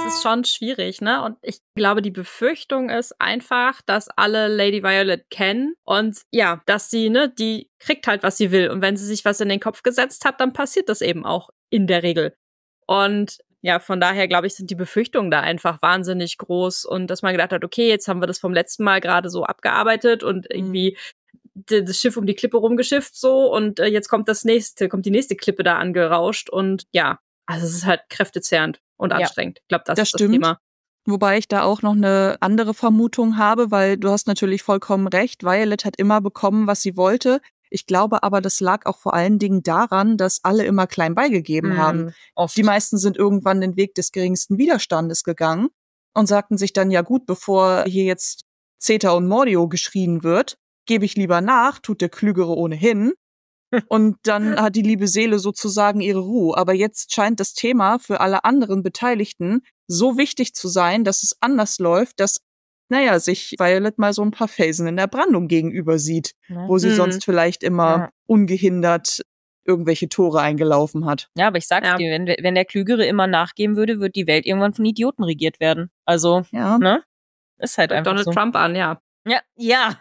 ist schon schwierig, ne? Und ich glaube, die Befürchtung ist einfach, dass alle Lady Violet kennen und ja, dass sie, ne, die kriegt halt, was sie will. Und wenn sie sich was in den Kopf gesetzt hat, dann passiert das eben auch in der Regel. Und ja, von daher, glaube ich, sind die Befürchtungen da einfach wahnsinnig groß. Und dass man gedacht hat, okay, jetzt haben wir das vom letzten Mal gerade so abgearbeitet und irgendwie das Schiff um die Klippe rumgeschifft so und jetzt kommt die nächste Klippe da angerauscht und ja, also es ist halt kräftezehrend und anstrengend. Ich glaube, das ist stimmt. Das Thema. Wobei ich da auch noch eine andere Vermutung habe, weil du hast natürlich vollkommen recht, Violet hat immer bekommen, was sie wollte. Ich glaube aber, das lag auch vor allen Dingen daran, dass alle immer klein beigegeben haben. Oft. Die meisten sind irgendwann den Weg des geringsten Widerstandes gegangen und sagten sich dann, ja gut, bevor hier jetzt Zeta und Mordio geschrien wird, gebe ich lieber nach, tut der Klügere ohnehin. Und dann hat die liebe Seele sozusagen ihre Ruhe. Aber jetzt scheint das Thema für alle anderen Beteiligten so wichtig zu sein, dass es anders läuft, dass, sich Violet mal so ein paar Felsen in der Brandung gegenüber sieht, wo sie sonst vielleicht immer ungehindert irgendwelche Tore eingelaufen hat. Ja, aber ich sag's dir, wenn der Klügere immer nachgeben würde, wird die Welt irgendwann von Idioten regiert werden. Also, ne? Ist halt einfach Donald so. Trump an, ja. Ja.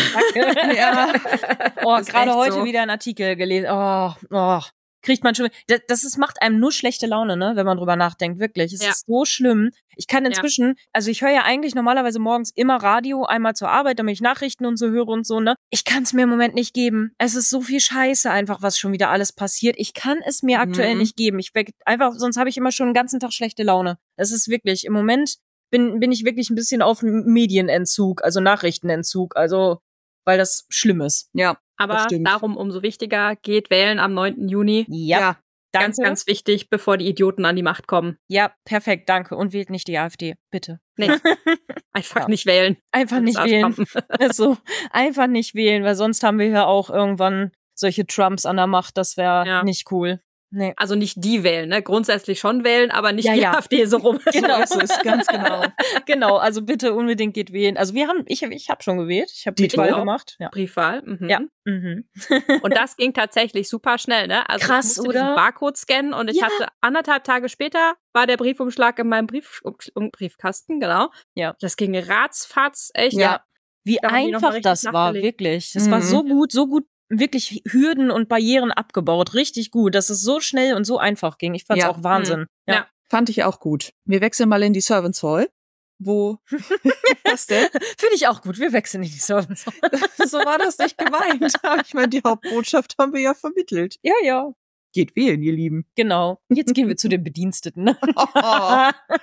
Oh, gerade heute so. Wieder einen Artikel gelesen. Oh. Kriegt man schon. Macht einem nur schlechte Laune, ne, wenn man drüber nachdenkt, wirklich. Es ist so schlimm. Ich kann inzwischen, also ich höre ja eigentlich normalerweise morgens immer Radio, einmal zur Arbeit, damit ich Nachrichten und so höre und so, ne. Ich kann es mir im Moment nicht geben. Es ist so viel Scheiße einfach, was schon wieder alles passiert. Ich kann es mir aktuell nicht geben. Sonst habe ich immer schon den ganzen Tag schlechte Laune. Es ist wirklich, im Moment bin ich wirklich ein bisschen auf Medienentzug, also Nachrichtenentzug, also weil das schlimm ist. Ja. Aber darum umso wichtiger, geht wählen am 9. Juni. Ja, danke. Ganz, ganz wichtig, bevor die Idioten an die Macht kommen. Ja, perfekt, danke. Und wählt nicht die AfD, bitte. Nee, einfach nicht wählen. Einfach nicht wählen. Also, einfach nicht wählen, weil sonst haben wir hier auch irgendwann solche Trumps an der Macht, das wäre nicht cool. Nee. Also nicht die wählen, ne? Grundsätzlich schon wählen, aber nicht die AfD so rum. Genau, so ist ganz genau. Genau, also bitte unbedingt geht wählen. Also ich habe schon gewählt. Ich habe Briefwahl gemacht. Ja. Briefwahl. Ja. Und das ging tatsächlich super schnell, ne? Also krass, ich musste oder? diesen Barcode scannen und ich hatte 1,5 Tage später war der Briefumschlag in meinem Briefkasten, genau. Ja. Das ging ratzfatz, echt. Ja. Wie einfach das war, wirklich. Das war so gut wirklich Hürden und Barrieren abgebaut. Richtig gut, dass es so schnell und so einfach ging. Ich fand's auch Wahnsinn. Ja, fand ich auch gut. Wir wechseln mal in die Servants Hall. Wo? Was denn? Finde ich auch gut. Wir wechseln in die Servants Hall. So war das nicht gemeint. Ich meine, die Hauptbotschaft haben wir ja vermittelt. Ja. Geht wählen, ihr Lieben. Genau. Jetzt gehen wir zu den Bediensteten.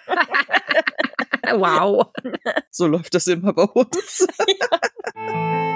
Wow. So läuft das immer bei uns. Ja.